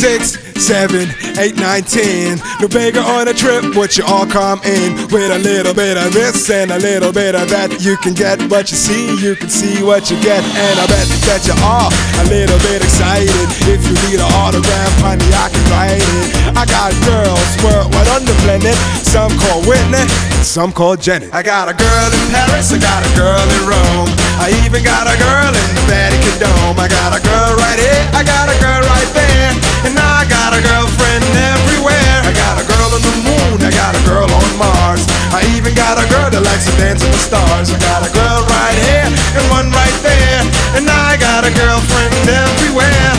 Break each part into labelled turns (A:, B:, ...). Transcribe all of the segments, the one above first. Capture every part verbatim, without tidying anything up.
A: six, seven, eight, nine, ten. No bigger on a trip, would you all come in? With a little bit of this and a little bit of that. You can get what you see, you can see what you get. And I bet that you are a little bit excited. If you need an autograph, honey, I can write it. I got girls worldwide on the planet. Some call Whitney, and some call Janet. I got a girl in Paris, I got a girl in Rome. I even got a girl in the Vatican Dome. I got a girl right here, I got a girl right there. And I got a girlfriend everywhere. I got a girl on the moon, I got a girl on Mars. I even got a girl that likes to dance with the stars. I got a girl right here and one right there. And I got a girlfriend everywhere.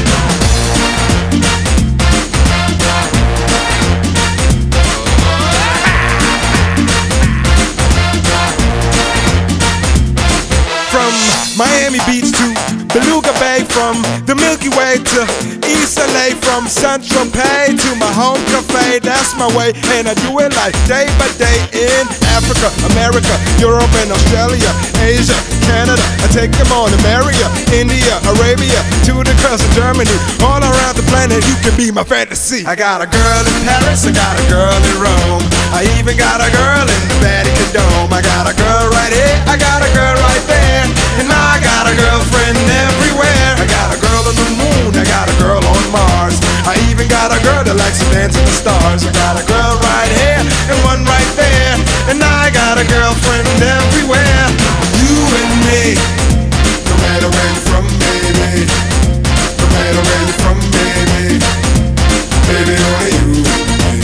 A: From Miami Beach to Beluga Bay, from the Milky Way to East L A, from Saint-Tropez to my home cafe, that's my way, and I do it like day by day in Africa, America, Europe and Australia, Asia, Canada. I take them on to America, India, Arabia, to the coast of Germany, all around the planet. You can be my fantasy. I got a girl in Paris, I got a girl in Rome. I even got a girl in the Vatican Dome. I got a girl right here, I got a girl right there. And I got a girlfriend everywhere. I got a girl on the moon, I got a girl on Mars. I even got a girl that likes to dance with the stars. I got a girl right here and one right there. And I got a girlfriend everywhere. You and me, no matter where you're from, baby. No matter where you're from, baby. Baby, only you, baby.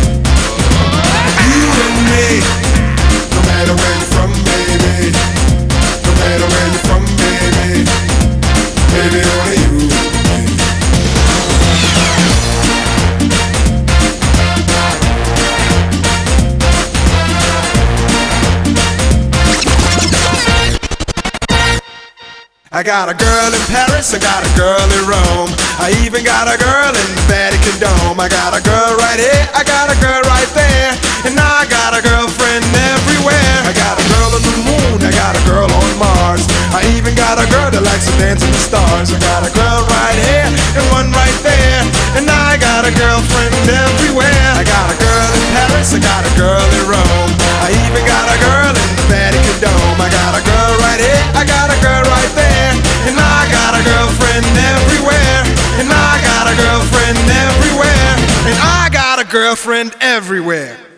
A: You and me, no matter where you're from, baby. No matter where you're from, baby. Baby, only you, baby. I got a girl in Paris, I got a girl in Rome. I even got a girl in the Vatican Dome. I got a girl right here, I got a girl right there. And I got a girlfriend everywhere. I got a girl on the moon, I got a girl on Mars. I even got a girl that likes to dance with the stars. I got a girl right here and one right there. And I got a girlfriend everywhere. I got a girl in Paris, I got a girl in Rome. I even got a girl in the Vatican Dome. I got a girl right here, I got a girl right there. And I got a girlfriend everywhere. And I got a girlfriend everywhere. And I got a girlfriend everywhere.